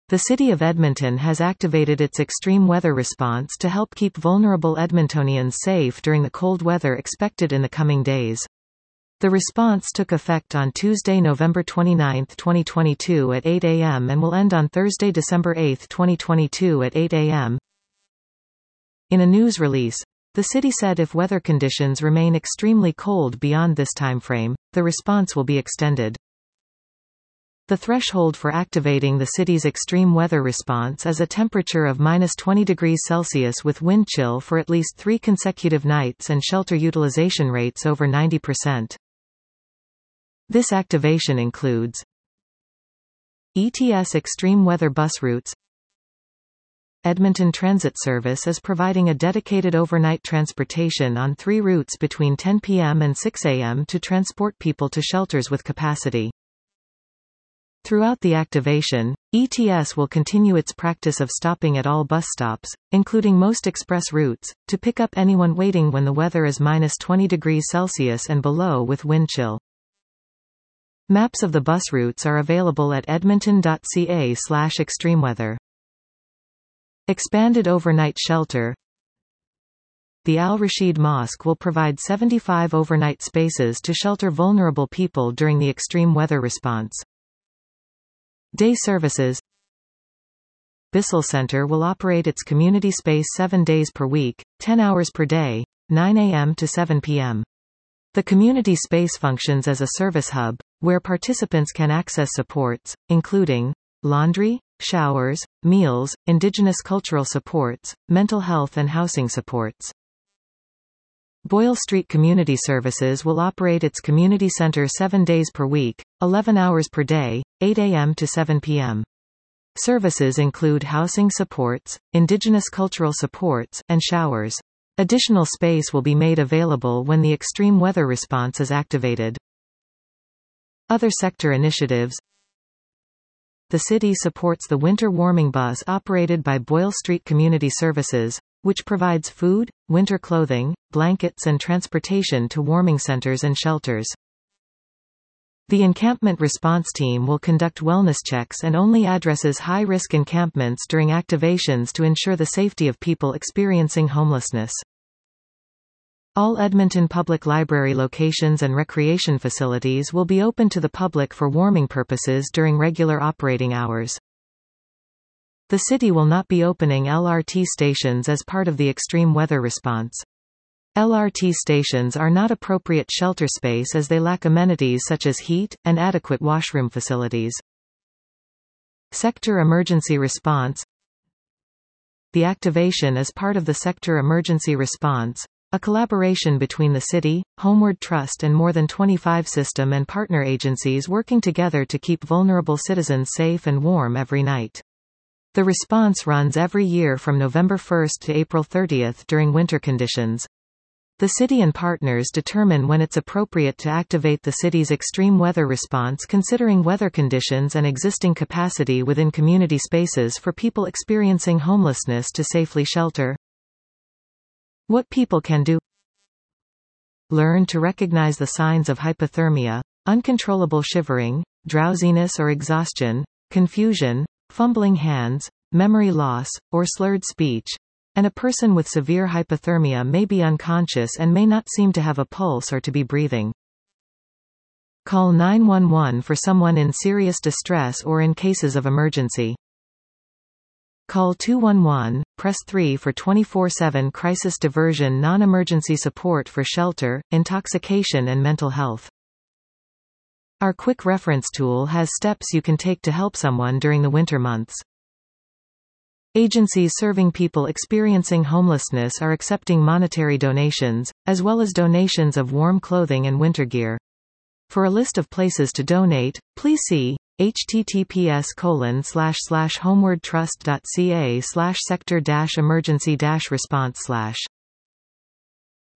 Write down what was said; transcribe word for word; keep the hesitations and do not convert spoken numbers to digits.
The City of Edmonton has activated its extreme weather response to help keep vulnerable Edmontonians safe during the cold weather expected in the coming days. The response took effect on Tuesday, November twenty-ninth, twenty twenty-two at eight A M and will end on Thursday, December eighth, twenty twenty-two at eight A M In a news release, the city said if weather conditions remain extremely cold beyond this timeframe, the response will be extended. The threshold for activating the city's extreme weather response is a temperature of minus twenty degrees Celsius with wind chill for at least three consecutive nights and shelter utilization rates over ninety percent. This activation includes E T S extreme weather bus routes. Edmonton Transit Service is providing a dedicated overnight transportation on three routes between ten P M and six A M to transport people to shelters with capacity. Throughout the activation, E T S will continue its practice of stopping at all bus stops, including most express routes, to pick up anyone waiting when the weather is minus twenty degrees Celsius and below with wind chill. Maps of the bus routes are available at edmonton dot c a slash extreme weather. Expanded overnight shelter. The Al Rashid Mosque will provide seventy-five overnight spaces to shelter vulnerable people during the extreme weather response. Day services. Bissell Center will operate its community space seven days per week, ten hours per day, nine A M to seven P M The community space functions as a service hub, where participants can access supports, including laundry, showers, meals, indigenous cultural supports, mental health and housing supports. Boyle Street Community Services will operate its community center seven days per week, eleven hours per day, eight A M to seven P M Services include housing supports, indigenous cultural supports, and showers. Additional space will be made available when the extreme weather response is activated. Other sector initiatives. The city supports the winter warming bus operated by Boyle Street Community Services, which provides food, winter clothing, blankets and transportation to warming centers and shelters. The encampment response team will conduct wellness checks and only addresses high-risk encampments during activations to ensure the safety of people experiencing homelessness. All Edmonton Public Library locations and recreation facilities will be open to the public for warming purposes during regular operating hours. The city will not be opening L R T stations as part of the extreme weather response. L R T stations are not appropriate shelter space as they lack amenities such as heat, and adequate washroom facilities. Sector Emergency Response. The activation is part of the Sector Emergency Response, a collaboration between the City, Homeward Trust and more than twenty-five system and partner agencies working together to keep vulnerable citizens safe and warm every night. The response runs every year from November first to April thirtieth during winter conditions. The city and partners determine when it's appropriate to activate the city's extreme weather response considering weather conditions and existing capacity within community spaces for people experiencing homelessness to safely shelter. What people can do. Learn to recognize the signs of hypothermia, uncontrollable shivering, drowsiness or exhaustion, confusion, fumbling hands, memory loss, or slurred speech, and a person with severe hypothermia may be unconscious and may not seem to have a pulse or to be breathing. Call nine one one for someone in serious distress or in cases of emergency. Call two one one, press three for twenty-four seven crisis diversion non-emergency support for shelter, intoxication and mental health. Our quick reference tool has steps you can take to help someone during the winter months. Agencies serving people experiencing homelessness are accepting monetary donations, as well as donations of warm clothing and winter gear. For a list of places to donate, please see h t t p s colon slash slash homeward trust dot c a slash sector dash emergency dash response slash